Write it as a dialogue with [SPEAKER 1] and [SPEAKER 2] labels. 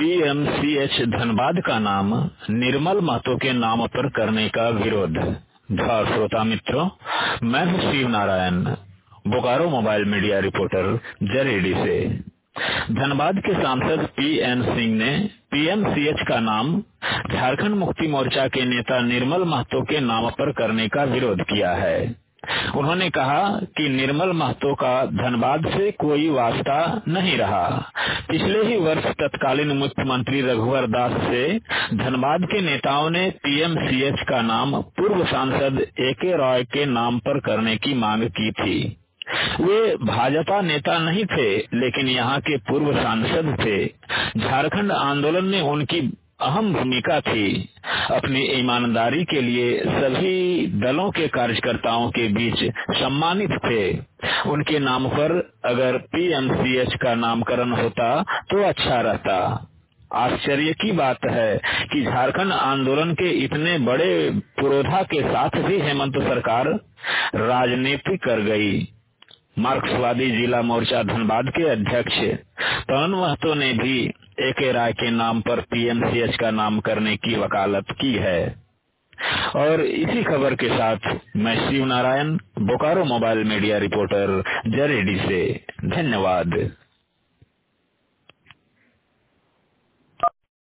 [SPEAKER 1] PMCH Dhanbad का नाम निर्मल महतो के नाम पर करने का विरोध। श्रोता मित्रों, मैं हूं Shiv Narayan, Bokaro mobile media reporter Jaredi से। धनबाद के सांसद पीएन सिंह ने पीएमसीएच का नाम झारखंड मुक्ति मोर्चा के नेता निर्मल महतो के नाम पर करने का विरोध किया है। उन्होंने कहा कि निर्मल महतो का धनबाद से कोई वास्ता नहीं रहा। पिछले ही वर्ष तत्कालीन मुख्यमंत्री रघुवर दास से धनबाद के नेताओं ने पीएमसीएच का नाम पूर्व सांसद एके रॉय के नाम पर करने की मांग की थी। वे भाजपा नेता नहीं थे, लेकिन यहाँ के पूर्व सांसद थे। झारखंड आंदोलन में उनकी अहम भूमिका थी। अपनी ईमानदारी के लिए सभी दलों के कार्यकर्ताओं के बीच सम्मानित थे। उनके नाम पर अगर पीएमसीएच का नामकरण होता तो अच्छा रहता। आश्चर्य की बात है कि झारखंड आंदोलन के इतने बड़े पुरोधा के साथ भी हेमंत सरकार राजनीति कर गई। मार्क्सवादी जिला मोर्चा धनबाद के अध्यक्ष पवन महतो ने भी एके राय के नाम पर पीएमसीएच का नाम करने की वकालत की है। और इसी खबर के साथ मैं Shiv Narayan, Bokaro mobile media reporter Jaredi से। धन्यवाद।